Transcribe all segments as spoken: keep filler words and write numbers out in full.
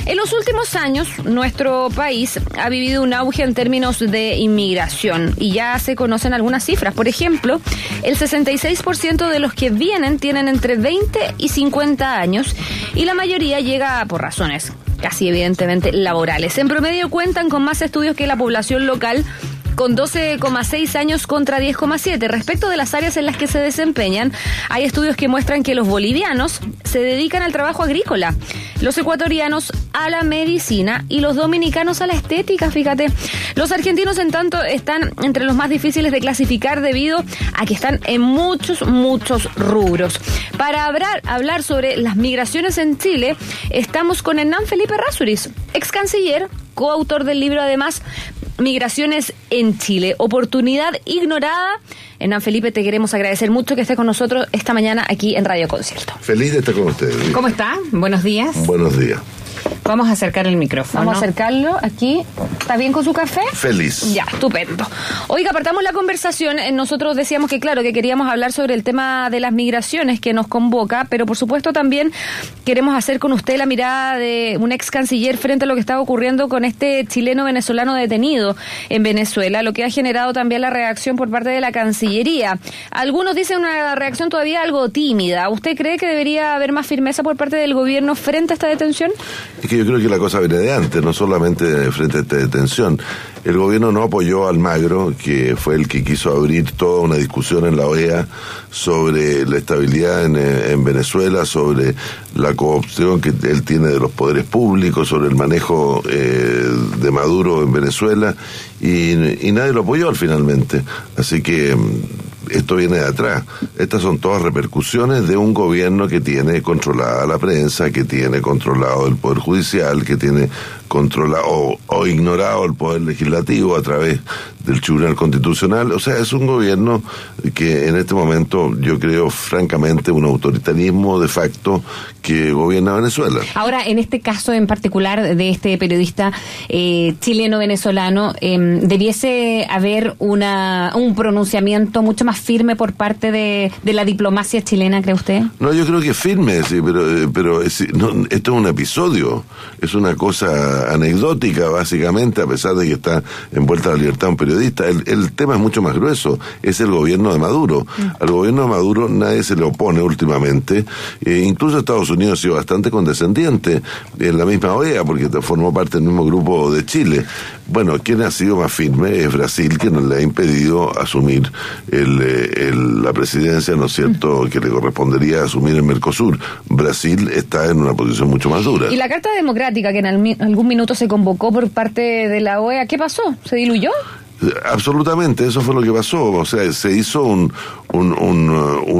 En los últimos años, nuestro país ha vivido un auge en términos de inmigración y ya se conocen algunas cifras. Por ejemplo, el sesenta y seis por ciento de los que vienen tienen entre veinte y cincuenta años y la mayoría llega por razones casi evidentemente laborales. En promedio cuentan con más estudios que la población local, con doce coma seis años contra diez coma siete. Respecto de las áreas en las que se desempeñan, hay estudios que muestran que los bolivianos se dedican al trabajo agrícola, los ecuatorianos a la medicina y los dominicanos a la estética, fíjate. Los argentinos, en tanto, están entre los más difíciles de clasificar debido a que están en muchos, muchos rubros. Para hablar, hablar sobre las migraciones en Chile, estamos con Hernán Felipe Errázuriz, ex canciller, coautor del libro, además, Migraciones en Chile, oportunidad ignorada. Hernán Felipe, te queremos agradecer mucho que estés con nosotros esta mañana aquí en Radio Concierto. Feliz de estar con ustedes. ¿Cómo está? Buenos días. Buenos días. Vamos a acercar el micrófono. Vamos a acercarlo aquí. ¿Está bien con su café? Feliz. Ya, estupendo. Oiga, partamos la conversación. Nosotros decíamos que, claro, que queríamos hablar sobre el tema de las migraciones que nos convoca, pero por supuesto también queremos hacer con usted la mirada de un ex canciller frente a lo que está ocurriendo con este chileno venezolano detenido en Venezuela, lo que ha generado también la reacción por parte de la Cancillería. Algunos dicen una reacción todavía algo tímida. ¿Usted cree que debería haber más firmeza por parte del gobierno frente a esta detención? Es que yo creo que la cosa viene de antes, no solamente frente a esta detención. El gobierno no apoyó a Almagro, que fue el que quiso abrir toda una discusión en la O E A sobre la estabilidad en, en Venezuela, sobre la corrupción que él tiene de los poderes públicos, sobre el manejo eh, de Maduro en Venezuela, y, y nadie lo apoyó finalmente. Así que esto viene de atrás. Estas son todas repercusiones de un gobierno que tiene controlada la prensa, que tiene controlado el Poder Judicial, que tiene controlado o, o ignorado el Poder Legislativo a través del Tribunal Constitucional. O sea, es un gobierno que en este momento yo creo francamente un autoritarismo de facto que gobierna Venezuela. Ahora, en este caso en particular de este periodista eh, chileno-venezolano, eh, ¿debiese haber una un pronunciamiento mucho más firme por parte de, de la diplomacia chilena, cree usted? No, yo creo que firme, sí, pero, pero es, no, esto es un episodio, es una cosa anecdótica básicamente, a pesar de que está envuelta la libertad de un periodista. El, el tema es mucho más grueso, es el gobierno de Maduro. Mm. Al gobierno de Maduro nadie se le opone últimamente, eh, incluso Estados Unidos ha sido bastante condescendiente en la misma O E A, porque formó parte del mismo grupo de Chile. Bueno, quien ha sido más firme es Brasil, que nos le ha impedido asumir el, el, la presidencia, ¿no es cierto?, mm. que le correspondería asumir el Mercosur. Brasil está en una posición mucho más dura. ¿Y la Carta Democrática que en al, algún minuto se convocó por parte de la O E A, qué pasó? ¿Se diluyó? Absolutamente, eso fue lo que pasó. O sea, se hizo un un, un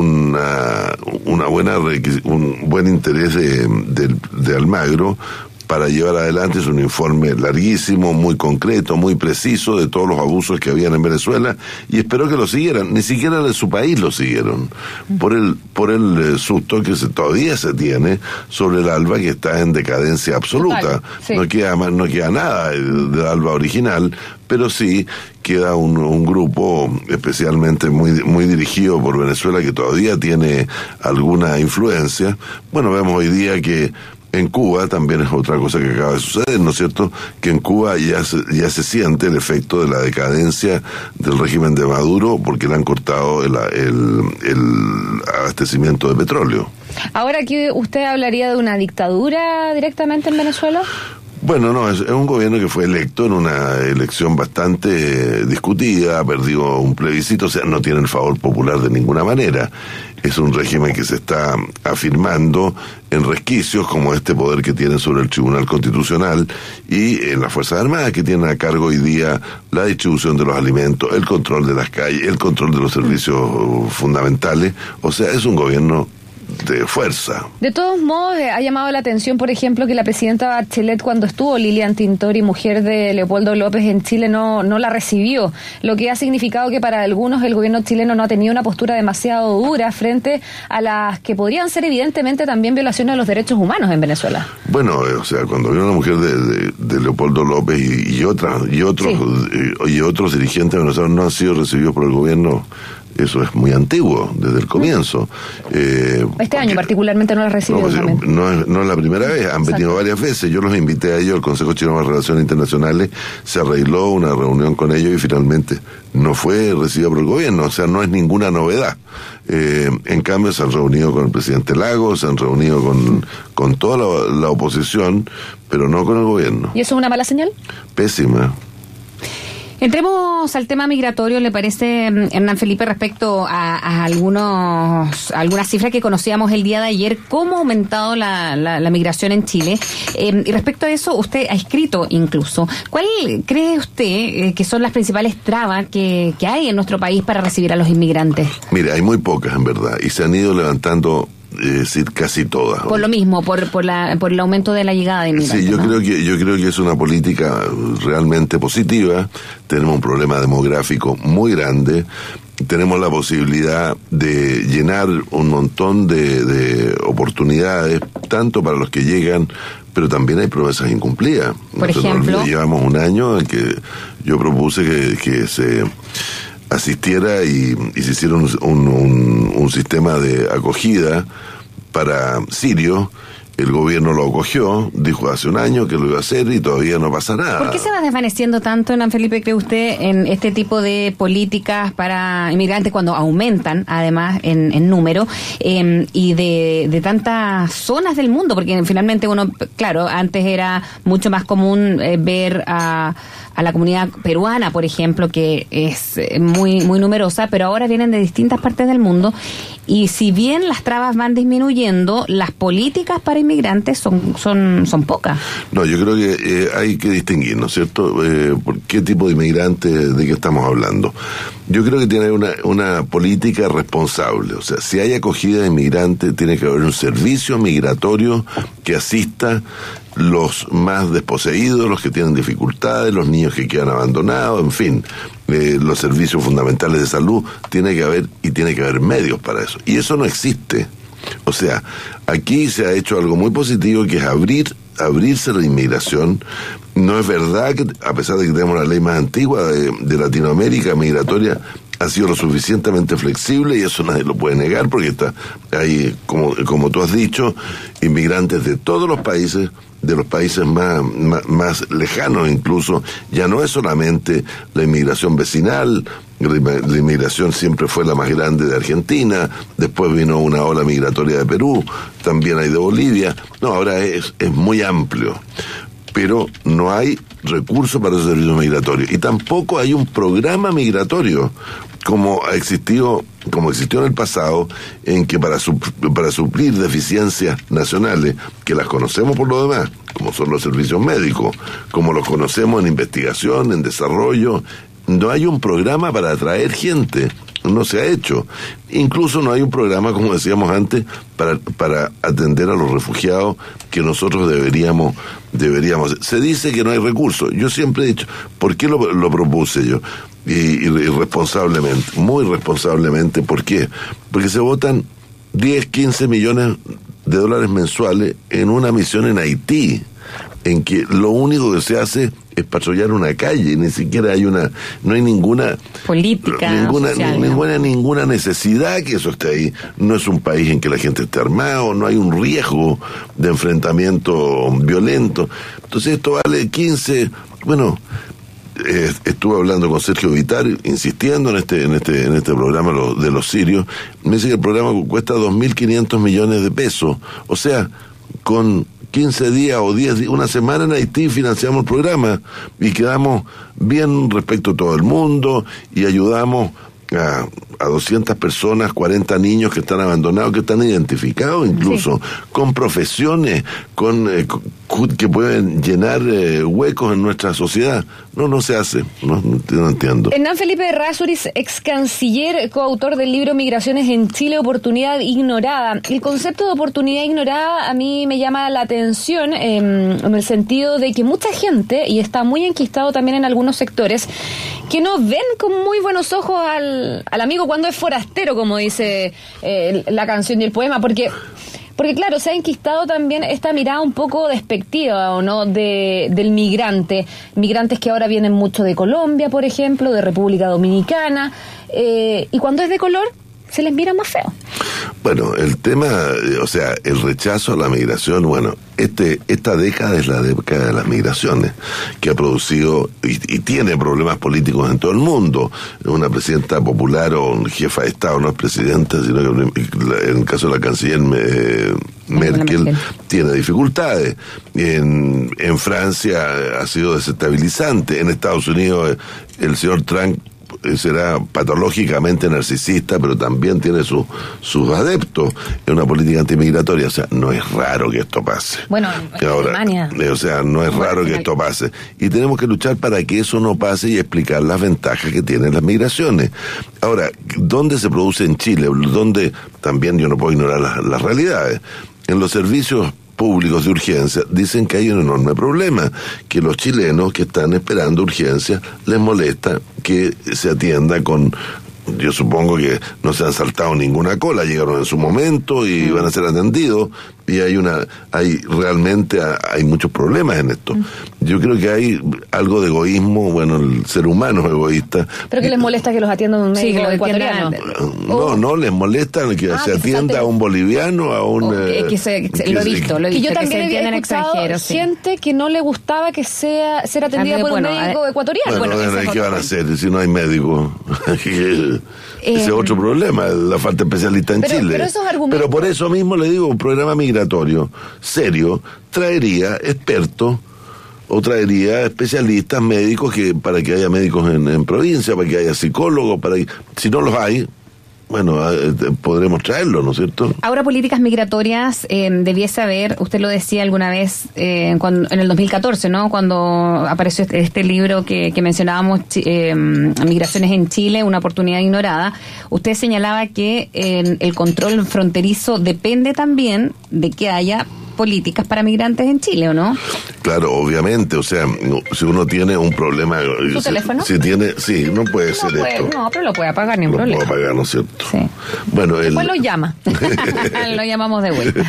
una, una buena un buen interés de, de, de Almagro para llevar adelante. Es un informe larguísimo, muy concreto, muy preciso de todos los abusos que habían en Venezuela, y espero que lo siguieran. Ni siquiera en su país lo siguieron, por el por el susto que se, todavía se tiene sobre el ALBA, que está en decadencia absoluta. Total, sí. No queda no queda nada del ALBA original, pero sí queda un, un grupo especialmente muy muy dirigido por Venezuela que todavía tiene alguna influencia. Bueno, vemos hoy día que en Cuba también es otra cosa que acaba de suceder, ¿no es cierto?, que en Cuba ya se, ya se siente el efecto de la decadencia del régimen de Maduro, porque le han cortado el, el, el abastecimiento de petróleo. Ahora, ¿que usted hablaría de una dictadura directamente en Venezuela? Bueno, no, es, es un gobierno que fue electo en una elección bastante eh, discutida, perdió un plebiscito, o sea, no tiene el favor popular de ninguna manera. Es un régimen que se está afirmando en resquicios como este poder que tiene sobre el Tribunal Constitucional y en las Fuerzas Armadas, que tienen a cargo hoy día la distribución de los alimentos, el control de las calles, el control de los servicios fundamentales. O sea, es un gobierno de fuerza. De todos modos, eh, ha llamado la atención, por ejemplo, que la presidenta Bachelet, cuando estuvo Lilian Tintori, mujer de Leopoldo López en Chile, no, no la recibió, lo que ha significado que para algunos el gobierno chileno no ha tenido una postura demasiado dura frente a las que podrían ser evidentemente también violaciones de los derechos humanos en Venezuela. Bueno, eh, o sea, cuando vino una mujer de, de, de Leopoldo López y, y otras y otros sí. y, y otros dirigentes venezolanos no han sido recibidos por el gobierno eso es muy antiguo, desde el comienzo. Eh, este año particularmente no lo recibido. No, no, es, no es la primera vez, han venido varias veces. Yo los invité a ellos, el Consejo Chileno de Relaciones Internacionales, se arregló una reunión con ellos y finalmente no fue recibida por el gobierno, o sea, no es ninguna novedad. Eh, en cambio, se han reunido con el presidente Lagos, se han reunido con, con toda la, la oposición, pero no con el gobierno. ¿Y eso es una mala señal? Pésima. Entremos al tema migratorio, ¿le parece, Hernán Felipe, respecto a, a algunos a algunas cifras que conocíamos el día de ayer? ¿Cómo ha aumentado la, la, la migración en Chile? Eh, y respecto a eso, usted ha escrito incluso. ¿Cuál cree usted eh, que son las principales trabas que, que hay en nuestro país para recibir a los inmigrantes? Mira, hay muy pocas en verdad, y se han ido levantando... Es decir, casi todas. Por lo mismo, por por la por el aumento de la llegada de inmigrantes. Sí, yo ¿no? creo que yo creo que es una política realmente positiva. Tenemos un problema demográfico muy grande. Tenemos la posibilidad de llenar un montón de, de oportunidades, tanto para los que llegan, pero también hay promesas incumplidas. Por Nosotros ejemplo, llevamos un año en que yo propuse que, que se asistiera y, y se hiciera un, un, un, un sistema de acogida para sirios. El gobierno lo acogió, dijo hace un año que lo iba a hacer y todavía no pasa nada. ¿Por qué se va desvaneciendo tanto, Hernán Felipe, cree usted, en este tipo de políticas para inmigrantes cuando aumentan, además, en, en número, eh, y de, de tantas zonas del mundo? Porque finalmente uno, claro, antes era mucho más común eh, ver a, a la comunidad peruana, por ejemplo, que es muy, muy numerosa, pero ahora vienen de distintas partes del mundo. Y si bien las trabas van disminuyendo, las políticas para inmigrantes son son son pocas. No, yo creo que eh, hay que distinguir, ¿no es cierto? Eh, ¿por qué tipo de inmigrante de qué estamos hablando? Yo creo que tiene una, una política responsable. O sea, si hay acogida de inmigrantes, tiene que haber un servicio migratorio que asista los más desposeídos, los que tienen dificultades, los niños que quedan abandonados, en fin, eh, los servicios fundamentales de salud, tiene que haber, y tiene que haber medios para eso. Y eso no existe. O sea, aquí se ha hecho algo muy positivo, que es abrir, abrirse la inmigración. No es verdad que, a pesar de que tenemos la ley más antigua de, de Latinoamérica migratoria, ha sido lo suficientemente flexible, y eso nadie lo puede negar, porque está ahí, como, como tú has dicho, inmigrantes de todos los países, de los países más, más, más lejanos incluso. Ya no es solamente la inmigración vecinal, la inmigración siempre fue la más grande de Argentina, después vino una ola migratoria de Perú, también hay de Bolivia. No, ahora es, es muy amplio, pero no hay recursos para esos servicios migratorios, y tampoco hay un programa migratorio como ha existido, como existió en el pasado, en que para, su, para suplir deficiencias nacionales, que las conocemos por lo demás, como son los servicios médicos, como los conocemos en investigación, en desarrollo, no hay un programa para atraer gente, no se ha hecho. Incluso no hay un programa, como decíamos antes, para, para atender a los refugiados que nosotros deberíamos, deberíamos. Se dice que no hay recursos. Yo siempre he dicho, ¿por qué lo, lo propuse yo? Y, y, y responsablemente, muy responsablemente. ¿Por qué? Porque se votan diez, quince millones de dólares mensuales en una misión en Haití, en que lo único que se hace es patrullar una calle, ni siquiera hay una, no hay ninguna política, ninguna, social, ninguna, ninguna necesidad que eso esté ahí. No es un país en que la gente esté armado, no hay un riesgo de enfrentamiento violento. Entonces esto vale quince, bueno, eh, estuve hablando con Sergio Vitar, insistiendo en este, en este, en este programa lo, de los sirios. Me dice que el programa cuesta dos mil quinientos millones de pesos. O sea, con quince días o diez días, una semana en Haití financiamos el programa y quedamos bien respecto a todo el mundo y ayudamos a, a doscientas personas, cuarenta niños que están abandonados, que están identificados incluso, sí, con profesiones, con eh, que pueden llenar eh, huecos en nuestra sociedad. No, no se hace, no, no entiendo. Hernán Felipe Errázuriz, ex canciller, coautor del libro Migraciones en Chile, Oportunidad Ignorada. El concepto de oportunidad ignorada a mí me llama la atención eh, en el sentido de que mucha gente, y está muy enquistado también en algunos sectores, que no ven con muy buenos ojos al, al amigo cuando es forastero, como dice eh, la canción y el poema, porque Porque claro, se ha enquistado también esta mirada un poco despectiva, ¿o no?, de, del migrante. Migrantes que ahora vienen mucho de Colombia, por ejemplo, de República Dominicana, eh, y cuando es de color, se les mira más feo. Bueno, el tema, o sea, el rechazo a la migración, bueno, este esta década es la década de las migraciones, que ha producido y, y tiene problemas políticos en todo el mundo. Una presidenta popular o un jefa de Estado no es presidenta, sino que en el caso de la canciller eh, Merkel, Merkel tiene dificultades. En, en Francia ha sido desestabilizante. En Estados Unidos el señor Trump será patológicamente narcisista, pero también tiene su, sus adeptos en una política antimigratoria. O sea, no es raro que esto pase. Bueno, en Ahora, Alemania. O sea, no es raro que esto pase. Y tenemos que luchar para que eso no pase y explicar las ventajas que tienen las migraciones. Ahora, ¿dónde se produce en Chile? ¿Dónde? También yo no puedo ignorar las, las realidades. En los servicios públicos de urgencia dicen que hay un enorme problema, que los chilenos que están esperando urgencia les molesta que se atienda con, yo supongo que no se han saltado ninguna cola, llegaron en su momento y van a ser atendidos, y hay una, hay realmente hay muchos problemas en esto. Yo creo que hay algo de egoísmo, bueno, el ser humano es egoísta. ¿Pero que les molesta que los atienda un médico sí, ecuatoriano? No, oh. no, les molesta que ah, se que atienda se a un boliviano, a un... Oh, eh, que se, que, lo he visto, lo he visto. Que yo también que había escuchado gente sí. que no le gustaba que sea ser atendida por bueno, un médico a, ecuatoriano. Bueno, bueno, bueno ¿qué van a hacer si no hay médico? Ese es otro problema, la falta de especialistas en pero, Chile. Pero, esos argumentos... pero por eso mismo le digo, un programa migratorio serio traería expertos o traería especialistas médicos que para que haya médicos en, en provincia, para que haya psicólogos, para que, si no los hay, bueno, eh, podremos traerlos, ¿no es cierto? Ahora, políticas migratorias eh, debiese haber, usted lo decía alguna vez eh, cuando, en el dos mil catorce, ¿no? Cuando apareció este, este libro que, que mencionábamos, eh, Migraciones en Chile, una oportunidad ignorada. Usted señalaba que eh, el control fronterizo depende también de que haya políticas para migrantes en Chile, ¿o no? Claro, obviamente, o sea, si uno tiene un problema... ¿Su si, teléfono? Si tiene, sí, no puede no ser puede, esto. No, pero lo puede apagar, ni un lo problema. Lo puede apagar, ¿no es cierto? Sí. Bueno, el... Después lo llama. Lo llamamos de vuelta.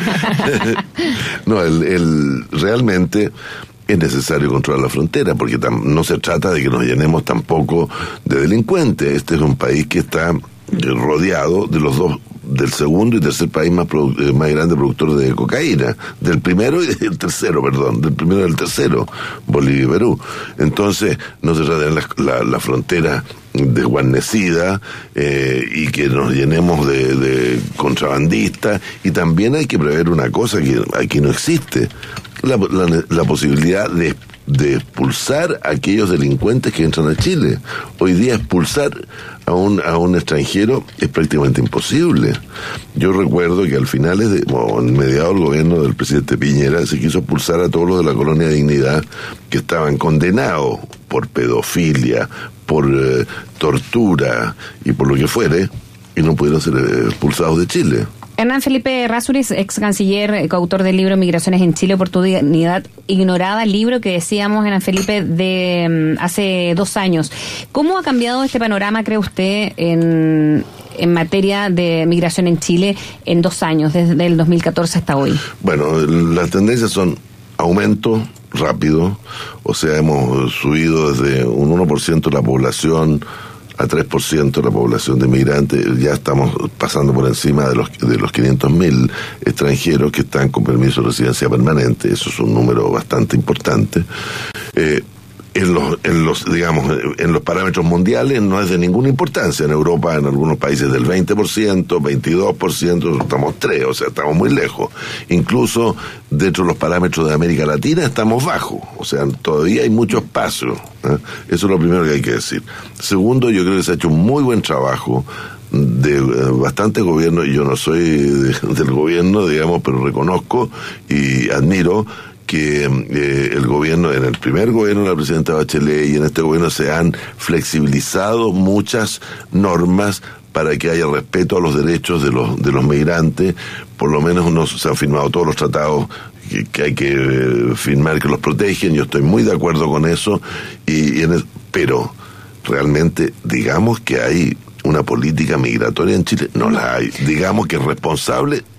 No, el, el realmente... es necesario controlar la frontera, porque tam, no se trata de que nos llenemos tampoco de delincuentes. Este es un país que está rodeado de los dos, del segundo y tercer país más, produ- más grande productor de cocaína, del primero y del tercero, perdón, del primero y del tercero, Bolivia y Perú. Entonces, no se trata de la, la, la frontera desguarnecida eh, y que nos llenemos de, de contrabandistas, y también hay que prever una cosa que aquí no existe. La, la, la posibilidad de, de expulsar a aquellos delincuentes que entran a Chile. Hoy día expulsar a un a un extranjero es prácticamente imposible. Yo recuerdo que al finales de, o en mediados del gobierno del presidente Piñera, se quiso expulsar a todos los de la Colonia Dignidad que estaban condenados por pedofilia, por eh, tortura y por lo que fuere, y no pudieron ser expulsados de Chile. Hernán Felipe Errázuriz, ex canciller, coautor del libro Migraciones en Chile, oportunidad ignorada, libro que decíamos, Hernán Felipe, de um, hace dos años. ¿Cómo ha cambiado este panorama, cree usted, en, en materia de migración en Chile en dos años, desde el dos mil catorce hasta hoy? Bueno, las tendencias son aumento rápido, o sea, hemos subido desde un uno por ciento de la población a tres por ciento de la población de migrantes. Ya estamos pasando por encima de los de los quinientos mil extranjeros que están con permiso de residencia permanente. Eso es un número bastante importante. Eh, en los, en los, digamos, en los parámetros mundiales no es de ninguna importancia. En Europa, en algunos países del veinte por ciento, veintidós por ciento, estamos tres, o sea, estamos muy lejos. Incluso dentro de los parámetros de América Latina estamos bajos, o sea, todavía hay mucho espacio, ¿eh? Eso es lo primero que hay que decir. Segundo, yo creo que se ha hecho un muy buen trabajo de eh, bastantes gobiernos, y yo no soy de, del gobierno, digamos, pero reconozco y admiro que eh, el gobierno, en el primer gobierno de la presidenta Bachelet y en este gobierno, se han flexibilizado muchas normas para que haya respeto a los derechos de los de los migrantes. Por lo menos unos, se han firmado todos los tratados que, que hay que eh, firmar que los protegen. Yo estoy muy de acuerdo con eso, y, y en el, pero realmente digamos que hay una política migratoria en Chile, no la hay. Digamos que responsable es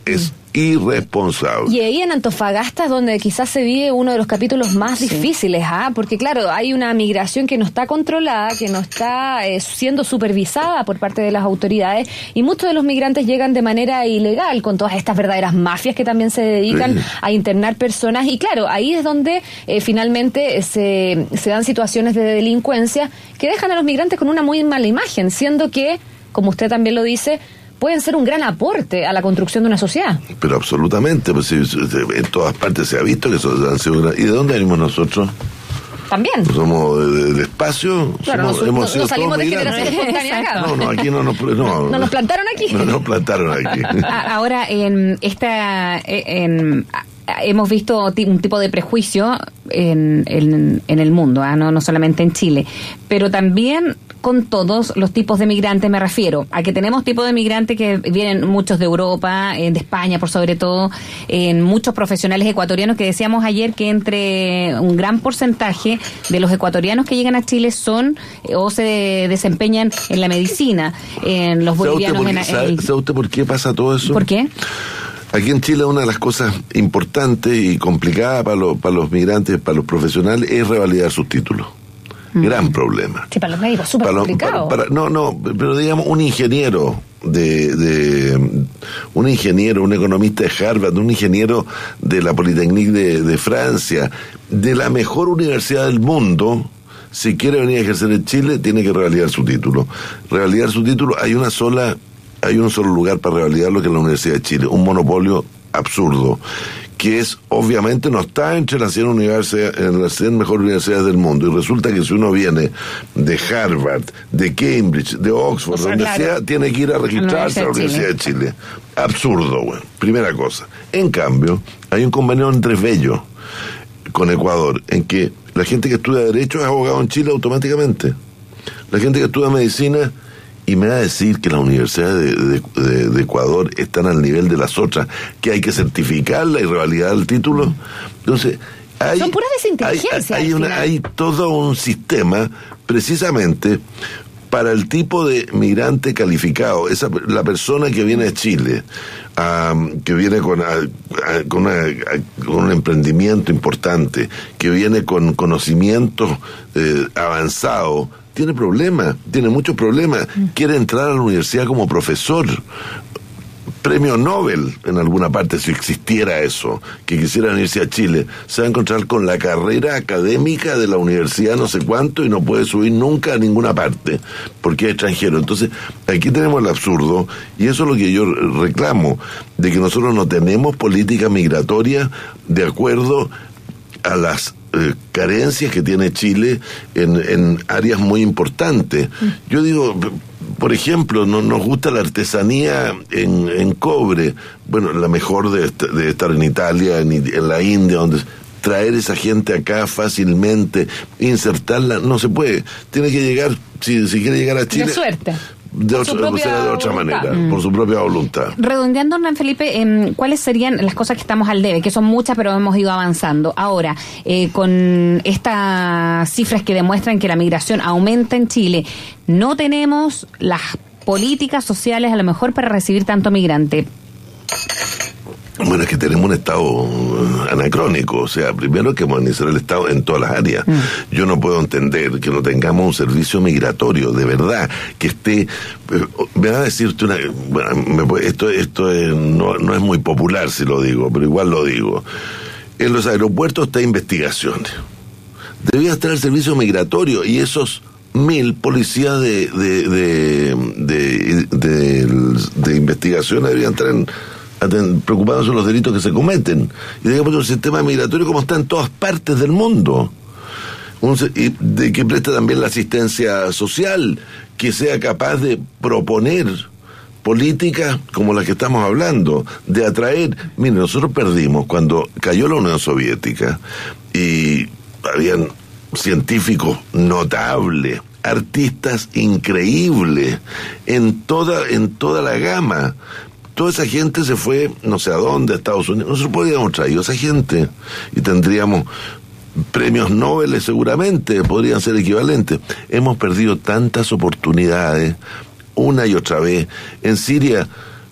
irresponsable. Y ahí en Antofagasta es donde quizás se vive uno de los capítulos más sí. difíciles, ¿ah? Porque claro, hay una migración que no está controlada, que no está eh, siendo supervisada por parte de las autoridades, y muchos de los migrantes llegan de manera ilegal, con todas estas verdaderas mafias que también se dedican sí. a internar personas, y claro, ahí es donde eh, finalmente se, se dan situaciones de delincuencia que dejan a los migrantes con una muy mala imagen, siendo que, como usted también lo dice, pueden ser un gran aporte a la construcción de una sociedad. Pero absolutamente, pues, en todas partes se ha visto que eso han sido gran... ¿Y de dónde venimos nosotros? También. Somos del espacio. Claro, somos, nos, hemos nos, sido nos salimos de generación espontánea acá. No, no, aquí no nos... No, no nos plantaron aquí. No nos plantaron aquí. Ahora, en esta... En, hemos visto un tipo de prejuicio en, en, en el mundo, ¿eh? no, no solamente en Chile, pero también con todos los tipos de migrantes. Me refiero a que tenemos tipos de migrantes que vienen muchos de Europa, eh, de España por sobre todo, en muchos profesionales ecuatorianos, que decíamos ayer que entre un gran porcentaje de los ecuatorianos que llegan a Chile son eh, o se desempeñan en la medicina, en los bolivianos. ¿Sabe usted, por, en, ¿sabe usted por qué pasa todo eso? ¿Por qué? Aquí en Chile una de las cosas importantes y complicadas para los, para los migrantes, para los profesionales, es revalidar sus títulos. Mm. Gran problema. Sí, para los médicos súper complicado. Para, para, no, no, pero digamos un ingeniero de, de un ingeniero, un economista de Harvard, un ingeniero de la Polytechnique de, de Francia, de la mejor universidad del mundo, si quiere venir a ejercer en Chile, tiene que revalidar su título. Revalidar su título, hay una sola... Hay un solo lugar para revalidarlo, que es la Universidad de Chile, un monopolio absurdo, que es, obviamente, no está entre las cien universidades, en las cien mejores universidades del mundo, y resulta que si uno viene de Harvard, de Cambridge, de Oxford, o sea, donde claro, sea, tiene que ir a registrarse a la Universidad de Chile. Chile. Absurdo, güey. Primera cosa. En cambio, hay un convenio entre Bello con Ecuador, en que la gente que estudia Derecho es abogado en Chile automáticamente. La gente que estudia Medicina... Y me va a decir que las universidades de, de, de Ecuador están al nivel de las otras, que hay que certificarla y revalidar el título. Entonces, hay, son puras desinteligencias. Hay, hay, una, hay todo un sistema precisamente para el tipo de migrante calificado, esa la persona que viene a Chile, um, que viene con, a, a, con, una, a, con un emprendimiento importante, que viene con conocimientos eh, avanzados, tiene problemas, tiene muchos problemas, mm. quiere entrar a la universidad como profesor, premio Nobel en alguna parte, si existiera eso, que quisiera venirse a Chile, se va a encontrar con la carrera académica de la universidad no sé cuánto y no puede subir nunca a ninguna parte, porque es extranjero. Entonces, aquí tenemos el absurdo, y eso es lo que yo reclamo, de que nosotros no tenemos política migratoria de acuerdo a las Eh, carencias que tiene Chile en, en áreas muy importantes. Mm. Yo digo, por ejemplo, no nos gusta la artesanía en, en cobre. Bueno, la mejor de, de estar en Italia, en, en la India, donde traer esa gente acá fácilmente, insertarla, no se puede. Tiene que llegar, si, si quiere llegar a Chile... De suerte. De, otra, de otra manera, mm. por su propia voluntad. Redondeando, Hernán Felipe, eh, ¿cuáles serían las cosas que estamos al debe? Que son muchas, pero hemos ido avanzando. Ahora, eh, con estas cifras que demuestran que la migración aumenta en Chile, no tenemos las políticas sociales a lo mejor para recibir tanto migrante. Bueno, es que tenemos un Estado anacrónico, o sea, primero hay que modernizar el Estado en todas las áreas. Mm. Yo no puedo entender que no tengamos un servicio migratorio, de verdad, que esté... Me va a decir usted una... Bueno, me, esto, esto es, no, no es muy popular si lo digo, pero igual lo digo. En los aeropuertos está investigaciones. Debía estar el servicio migratorio, y esos mil policías de, de, de, de, de, de, de investigación deberían estar en... preocupados por los delitos que se cometen, y digamos un sistema migratorio como está en todas partes del mundo, un, y de que preste también la asistencia social, que sea capaz de proponer políticas como las que estamos hablando, de atraer. Mire, nosotros perdimos cuando cayó la Unión Soviética, y habían científicos notables, artistas increíbles en toda en toda la gama. Toda esa gente se fue, no sé a dónde, a Estados Unidos. Nosotros podríamos traer a esa gente y tendríamos premios Nobel, seguramente, podrían ser equivalentes. Hemos perdido tantas oportunidades, una y otra vez. En Siria,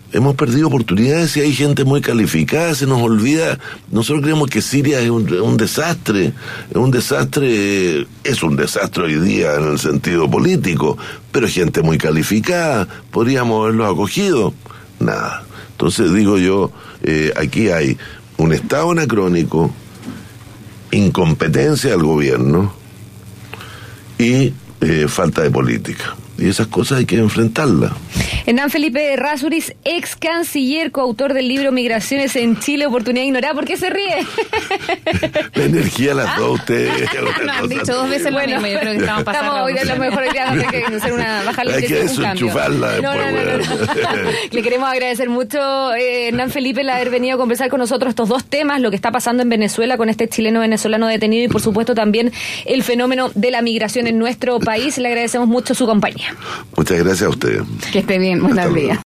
hemos perdido oportunidades y hay gente muy calificada, se nos olvida. Nosotros creemos que Siria es un, un desastre, es un desastre, es un desastre hoy día en el sentido político, pero hay gente muy calificada, podríamos haberlos acogido. Nada. Entonces digo yo, eh, aquí hay un estado anacrónico, incompetencia del gobierno y eh, falta de política. Y esas cosas hay que enfrentarlas. Hernán Felipe Errázuriz, ex canciller, coautor del libro Migraciones en Chile, oportunidad ignorada. ¿Por qué se ríe? La energía las dos ustedes. No, han dicho dos veces lo mismo. Yo creo que estamos pasando. Estamos hoy de lo mejor hoy día, vamos a tener que hacer una baja Hay que desenchufarla después. No, no, no, no, no. Le queremos agradecer mucho, eh, Hernán Felipe, el haber venido a conversar con nosotros estos dos temas, lo que está pasando en Venezuela con este chileno venezolano detenido y, por supuesto, también el fenómeno de la migración en nuestro país. Le agradecemos mucho su compañía. Muchas gracias a ustedes. Que esté bien. Buenos días.